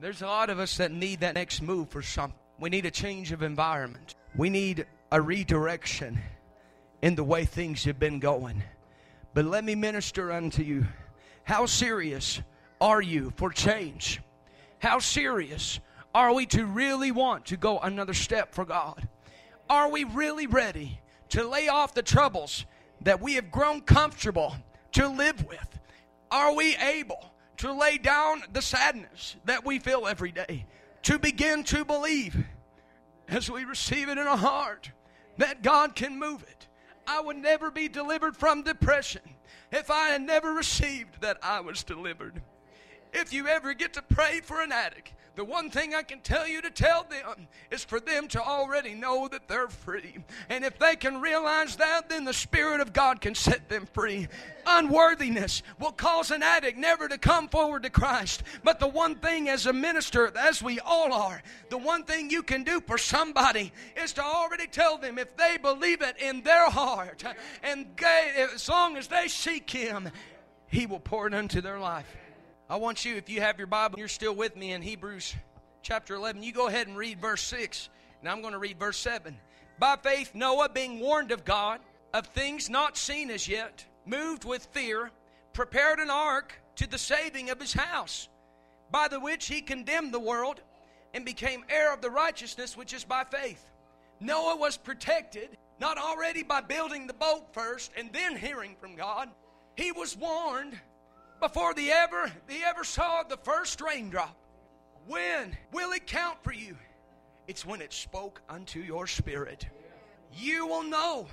There's a lot of us that need that next move for something. We need a change of environment. We need a redirection in the way things have been going. But let me minister unto you. How serious are you for change? How serious are we to really want to go another step for God? Are we really ready to lay off the troubles that we have grown comfortable to live with? Are we able to lay down the sadness that we feel every day, to begin to believe as we receive it in our heart that God can move it? I would never be delivered from depression if I had never received that I was delivered. If you ever get to pray for an addict, the one thing I can tell you to tell them is for them to already know that they're free. And if they can realize that, then the Spirit of God can set them free. Unworthiness will cause an addict never to come forward to Christ. But the one thing as a minister, as we all are, the one thing you can do for somebody is to already tell them if they believe it in their heart, and as long as they seek Him, He will pour it into their life. I want you, if you have your Bible, you're still with me in Hebrews chapter 11, you go ahead and read verse 6. And I'm going to read verse 7. By faith Noah, being warned of God, of things not seen as yet, moved with fear, prepared an ark to the saving of his house, by the which he condemned the world, and became heir of the righteousness which is by faith. Noah was protected, not already by building the boat first and then hearing from God. He was warned before he ever saw the first raindrop. When will it count for you? It's when it spoke unto your spirit. You will know.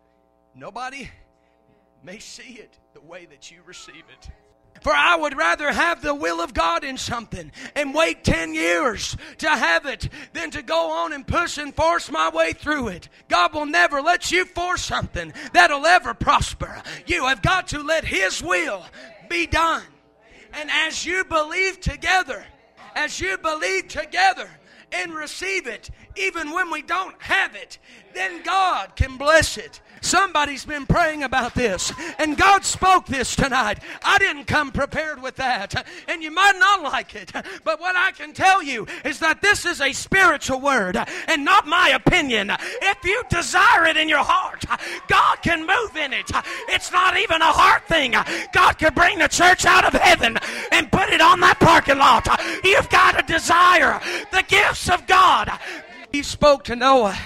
Nobody may see it the way that you receive it. For I would rather have the will of God in something and wait 10 years to have it than to go on and push and force my way through it. God will never let you force something that'll ever prosper. You have got to let His will be done. And as you believe together and receive it, even when we don't have it, then God can bless it. Somebody's been praying about this, and God spoke this tonight. I didn't come prepared with that, and you might not like it, but what I can tell you is that this is a spiritual word and not my opinion. If you desire it in your heart, God can move in it. It's not even a heart thing. God can bring the church out of heaven and put it on that parking lot. You've got to desire the gifts of God. He spoke to Noah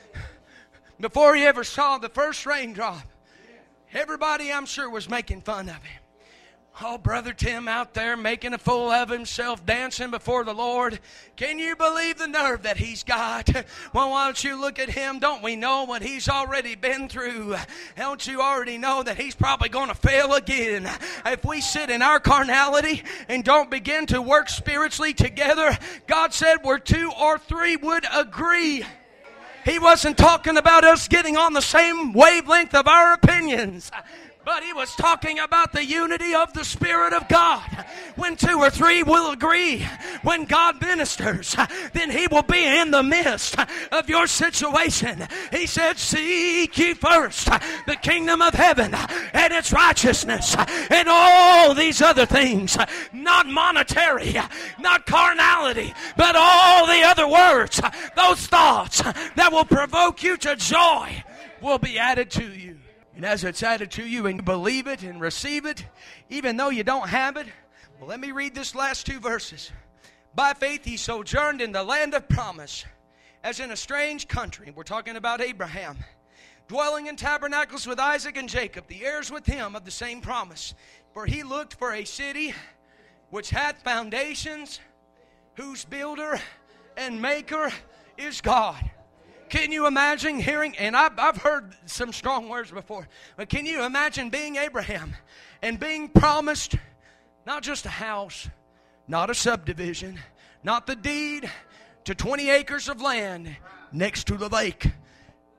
before he ever saw the first raindrop. Everybody, I'm sure, was making fun of him. Oh, Brother Tim out there making a fool of himself, dancing before the Lord. Can you believe the nerve that he's got? Well, why don't you look at him? Don't we know what he's already been through? Don't you already know that he's probably going to fail again? If we sit in our carnality and don't begin to work spiritually together, God said where 2 or 3 would agree. He wasn't talking about us getting on the same wavelength of our opinions, but He was talking about the unity of the Spirit of God. When 2 or 3 will agree, when God ministers, then He will be in the midst of your situation. He said, seek ye first the kingdom of heaven and its righteousness, and all these other things, not monetary, not carnality, but all the other words, those thoughts that will provoke you to joy will be added to you. And as it's added to you and you believe it and receive it, even though you don't have it, well, let me read this last 2 verses. By faith he sojourned in the land of promise, as in a strange country. We're talking about Abraham. Dwelling in tabernacles with Isaac and Jacob, the heirs with him of the same promise. For he looked for a city which hath foundations, whose builder and maker is God. Can you imagine hearing, and I've heard some strong words before, but can you imagine being Abraham and being promised not just a house, not a subdivision, not the deed to 20 acres of land next to the lake,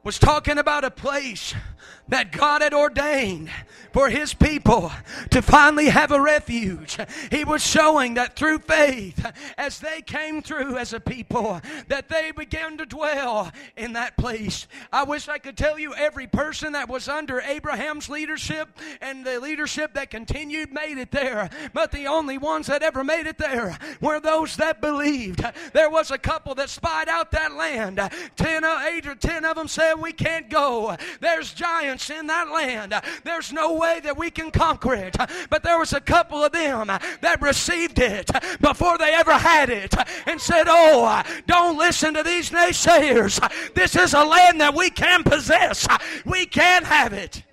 was talking about a place that God had ordained for His people to finally have a refuge. He was showing that through faith, as they came through as a people, that they began to dwell in that place. I wish I could tell you every person that was under Abraham's leadership and the leadership that continued made it there, but the only ones that ever made it there were those that believed. There was a couple that spied out that land. 8 or 10 of them said, we can't go. There's giants in that land. There's no way that we can conquer it. But there was a couple of them that received it before they ever had it and said, oh, don't listen to these naysayers. This is a land that we can possess. We can have it.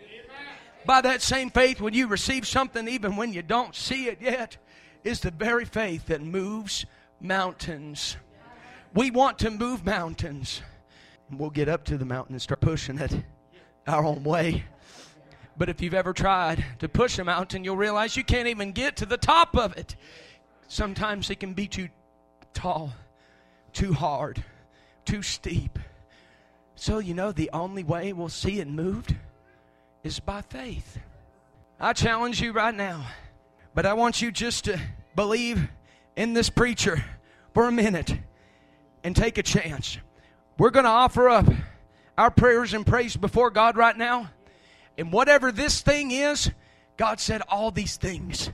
By that same faith, when you receive something even when you don't see it yet, is the very faith that moves mountains. We want to move mountains. We'll get up to the mountain and start pushing it our own way. But if you've ever tried to push a mountain, you'll realize you can't even get to the top of it. Sometimes it can be too tall, too hard, too steep. So the only way we'll see it moved is by faith. I challenge you right now, but I want you just to believe in this preacher for a minute and take a chance. We're going to offer up our prayers and praise before God right now. And whatever this thing is, God said all these things,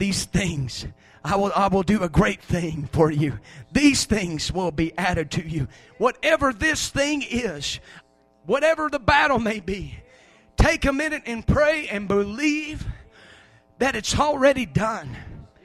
I will do a great thing for you. These things will be added to you. Whatever this thing is, whatever the battle may be, take a minute and pray and believe that it's already done.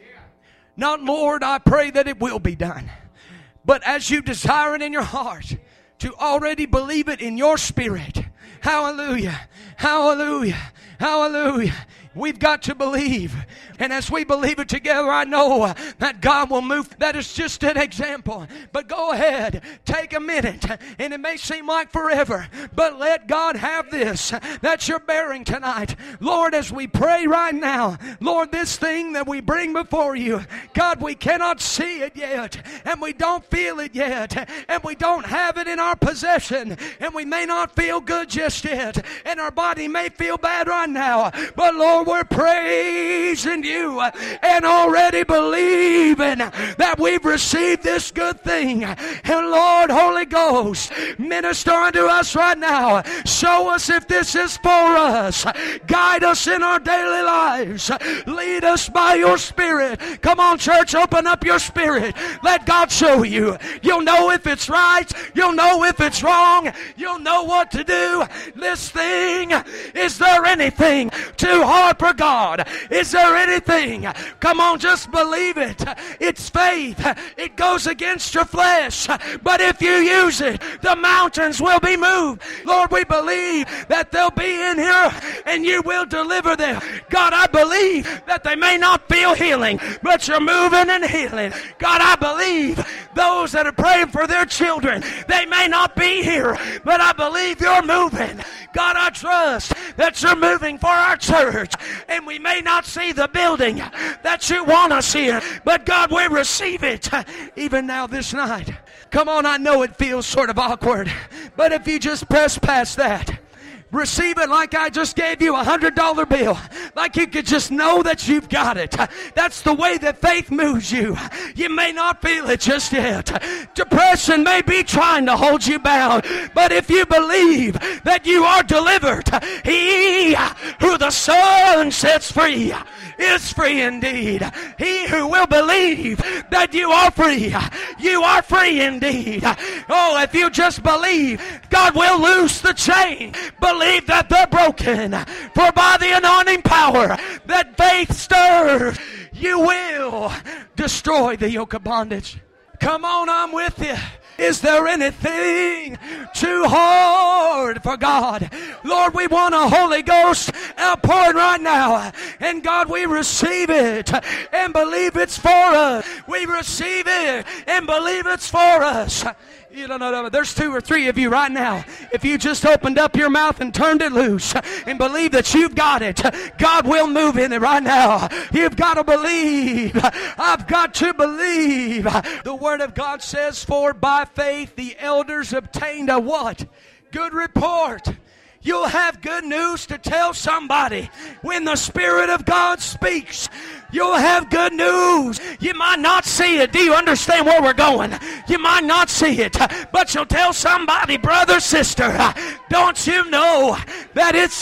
Not, Lord, I pray that it will be done. But as you desire it in your heart, to already believe it in your spirit. Hallelujah. Hallelujah. Hallelujah. We've got to believe. And as we believe it together, I know that God will move. That is just an example. But go ahead. Take a minute. And it may seem like forever. But let God have this that you're bearing tonight. Lord, as we pray right now, Lord, this thing that we bring before you, God, we cannot see it yet. And we don't feel it yet. And we don't have it in our possession. And we may not feel good just yet. And our body may feel bad right now. But Lord, we're praising you and already believing that we've received this good thing. And Lord, Holy Ghost, minister unto us right now. Show us if this is for us. Guide us in our daily lives. Lead us by your Spirit. Come on, church, open up your spirit. Let God show you. You'll know if it's right. You'll know if it's wrong. You'll know what to do. This thing, is there anything too hard for God? Is there anything? Come on, just believe it. It's faith. It goes against your flesh. But if you use it, the mountains will be moved. Lord, we believe that they'll be in here and you will deliver them. God, I believe that they may not feel healing, but you're moving and healing. God, I believe those that are praying for their children, they may not be here, but I believe you're moving. God, I trust that you're moving for our church. And we may not see the building that you want us in, but God, we receive it even now this night. Come on, I know it feels sort of awkward, but if you just press past that, receive it like I just gave you $100 bill. Like you could just know that you've got it. That's the way that faith moves you. You may not feel it just yet. Depression may be trying to hold you bound. But if you believe that you are delivered, he who the Son sets free is free indeed. He who will believe that you are free indeed. Oh, if you just believe, God will loose the chain. Believe that they're broken. For by the anointing power that faith stirs, you will destroy the yoke of bondage. Come on, I'm with you. Is there anything too hard for God? Lord, we want a Holy Ghost outpouring right now. And God, we receive it and believe it's for us. We receive it and believe it's for us. You don't know, there's 2 or 3 of you right now. If you just opened up your mouth and turned it loose and believe that you've got it, God will move in it right now. You've got to believe. I've got to believe. The Word of God says, for by faith the elders obtained a what? Good report. You'll have good news to tell somebody. When the Spirit of God speaks, you'll have good news. You might not see it. Do you understand where we're going? You might not see it, but you'll tell somebody, brother, sister, don't you know that it's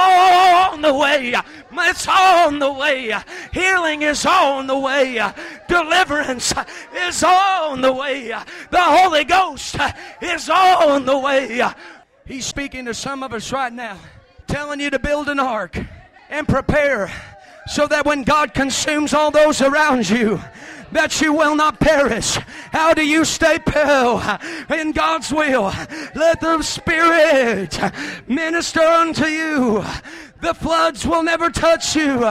on the way? It's on the way. Healing is on the way. Deliverance is on the way. The Holy Ghost is on the way. He's speaking to some of us right now, telling you to build an ark and prepare so that when God consumes all those around you, that you will not perish. How do you stay pure in God's will? Let the Spirit minister unto you. The floods will never touch you.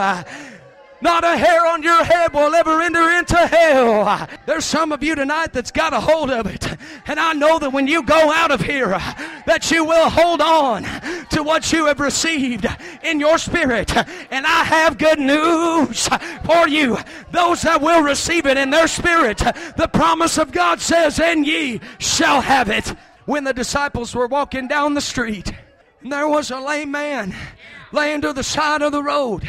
Not a hair on your head will ever enter into hell. There's some of you tonight that's got a hold of it. And I know that when you go out of here, that you will hold on to what you have received in your spirit. And I have good news for you. Those that will receive it in their spirit, the promise of God says, and ye shall have it. When the disciples were walking down the street, and there was a lame man laying to the side of the road.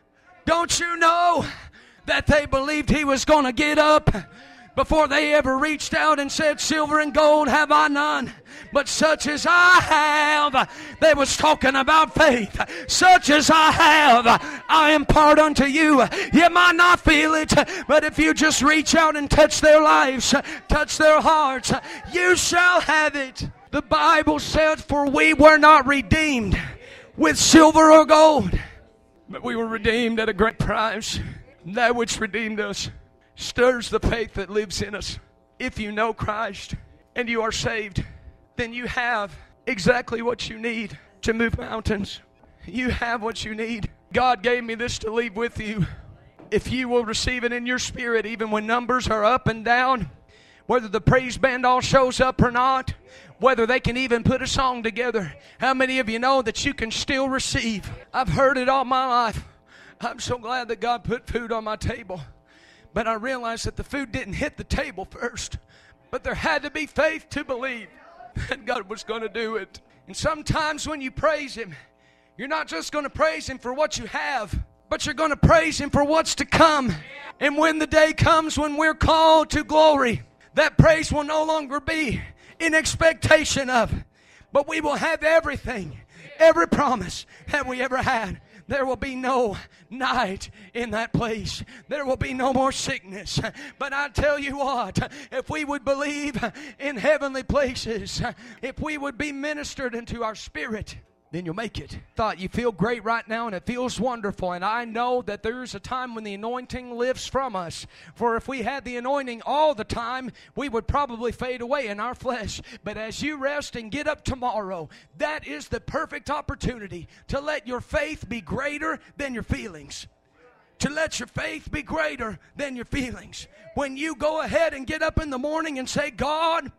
Don't you know that they believed he was going to get up before they ever reached out and said, silver and gold have I none, but such as I have. They was talking about faith. Such as I have, I impart unto you. You might not feel it, but if you just reach out and touch their lives, touch their hearts, you shall have it. The Bible says, for we were not redeemed with silver or gold, but we were redeemed at a great price. That which redeemed us stirs the faith that lives in us. If you know Christ and you are saved, then you have exactly what you need to move mountains. You have what you need. God gave me this to leave with you. If you will receive it in your spirit, even when numbers are up and down, whether the praise band all shows up or not, whether they can even put a song together. How many of you know that you can still receive? I've heard it all my life. I'm so glad that God put food on my table. But I realized that the food didn't hit the table first. But there had to be faith to believe that God was going to do it. And sometimes when you praise Him, you're not just going to praise Him for what you have, but you're going to praise Him for what's to come. And when the day comes when we're called to glory, that praise will no longer be in expectation of, but we will have everything, every promise that we ever had. There will be no night in that place. There will be no more sickness. But I tell you what, if we would believe in heavenly places, if we would be ministered into our spirit, then you'll make it. Thought you feel great right now and it feels wonderful, and I know that there's a time when the anointing lives from us. For if we had the anointing all the time, we would probably fade away in our flesh. But as you rest and get up tomorrow, that is the perfect opportunity to let your faith be greater than your feelings. To let your faith be greater than your feelings. When you go ahead and get up in the morning and say, God,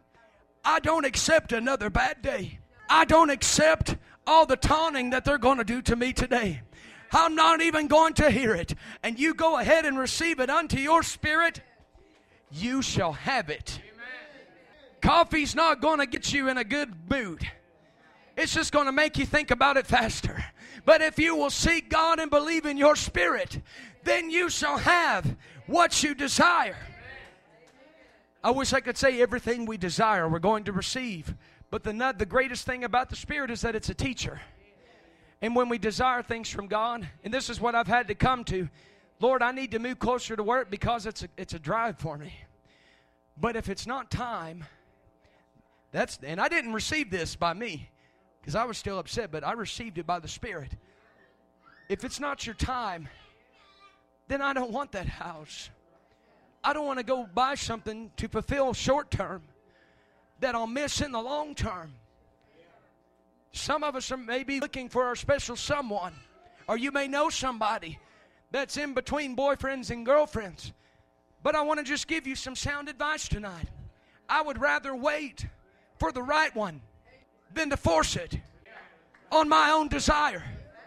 I don't accept another bad day. I don't accept all the taunting that they're going to do to me today. I'm not even going to hear it. And you go ahead and receive it unto your spirit, you shall have it. Coffee's not going to get you in a good mood. It's just going to make you think about it faster. But if you will seek God and believe in your spirit, then you shall have what you desire. I wish I could say everything we desire we're going to receive. But the greatest thing about the Spirit is that it's a teacher. And when we desire things from God, and this is what I've had to come to, Lord, I need to move closer to work because it's a drive for me. But if it's not time, and I didn't receive this by me because I was still upset, but I received it by the Spirit. If it's not your time, then I don't want that house. I don't want to go buy something to fulfill short term that I'll miss in the long term. Some of us are maybe looking for our special someone, or you may know somebody that's in between boyfriends and girlfriends. But I want to just give you some sound advice tonight. I would rather wait for the right one than to force it on my own desire.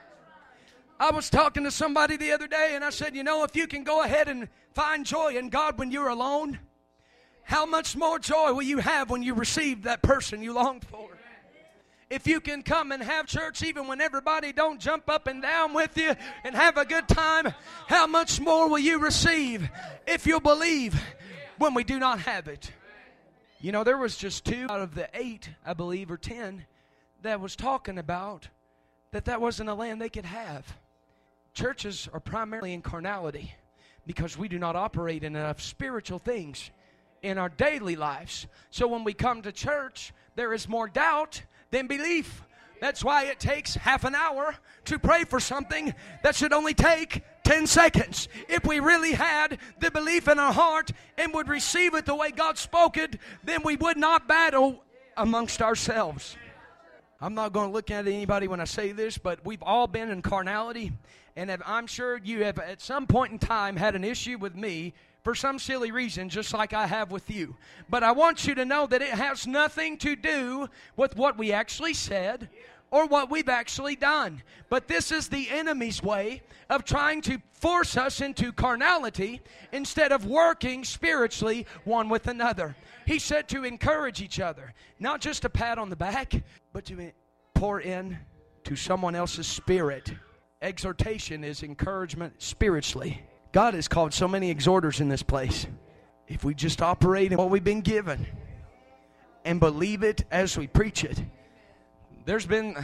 I was talking to somebody the other day and I said, you know, if you can go ahead and find joy in God when you're alone, how much more joy will you have when you receive that person you longed for? If you can come and have church even when everybody don't jump up and down with you and have a good time, how much more will you receive if you'll believe when we do not have it? You know, there was just 2 out of the 8, I believe, or 10, that was talking about that wasn't a land they could have. Churches are primarily in carnality because we do not operate in enough spiritual things in our daily lives. So when we come to church, there is more doubt than belief. That's why it takes half an hour to pray for something that should only take 10 seconds. If we really had the belief in our heart and would receive it the way God spoke it, then we would not battle amongst ourselves. I'm not going to look at anybody when I say this, but we've all been in carnality, and I'm sure you have at some point in time had an issue with me for some silly reason, just like I have with you. But I want you to know that it has nothing to do with what we actually said or what we've actually done. But this is the enemy's way of trying to force us into carnality instead of working spiritually one with another. He said to encourage each other, not just a pat on the back, but to pour in to someone else's spirit. Exhortation is encouragement spiritually. God has called so many exhorters in this place. If we just operate in what we've been given and believe it as we preach it. There's been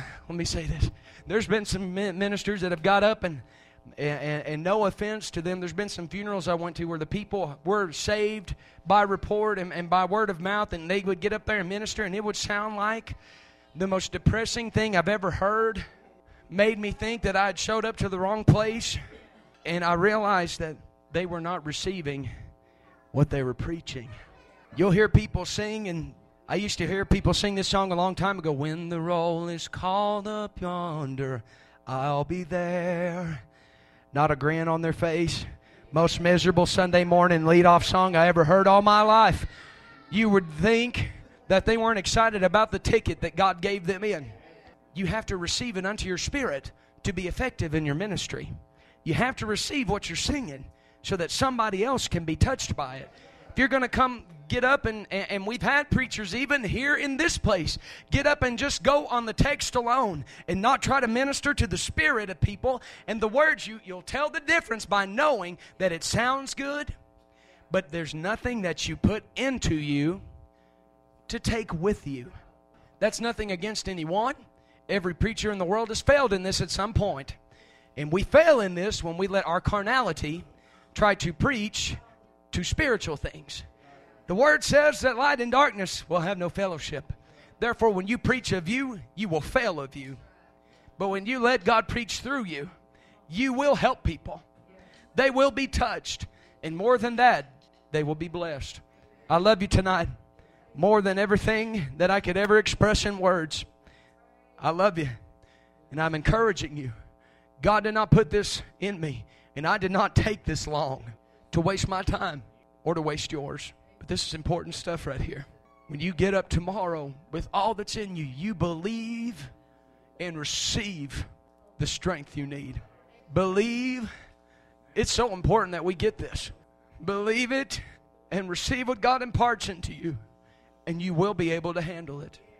some ministers that have got up and no offense to them, there's been some funerals I went to where the people were saved by report and by word of mouth, and they would get up there and minister, and it would sound like the most depressing thing I've ever heard. Made me think that I had showed up to the wrong place. And I realized that they were not receiving what they were preaching. You'll hear people sing, and I used to hear people sing this song a long time ago. When the roll is called up yonder, I'll be there. Not a grin on their face. Most miserable Sunday morning lead-off song I ever heard all my life. You would think that they weren't excited about the ticket that God gave them in. You have to receive it unto your spirit to be effective in your ministry. You have to receive what you're singing so that somebody else can be touched by it. If you're going to come get up, and we've had preachers even here in this place, get up and just go on the text alone and not try to minister to the spirit of people and the words, you'll tell the difference by knowing that it sounds good, but there's nothing that you put into you to take with you. That's nothing against anyone. Every preacher in the world has failed in this at some point. And we fail in this when we let our carnality try to preach to spiritual things. The Word says that light and darkness will have no fellowship. Therefore, when you preach of you, you will fail of you. But when you let God preach through you, you will help people. They will be touched. And more than that, they will be blessed. I love you tonight more than everything that I could ever express in words. I love you. And I'm encouraging you. God did not put this in me, and I did not take this long to waste my time or to waste yours. But this is important stuff right here. When you get up tomorrow with all that's in you, you believe and receive the strength you need. Believe. It's so important that we get this. Believe it and receive what God imparts into you, and you will be able to handle it.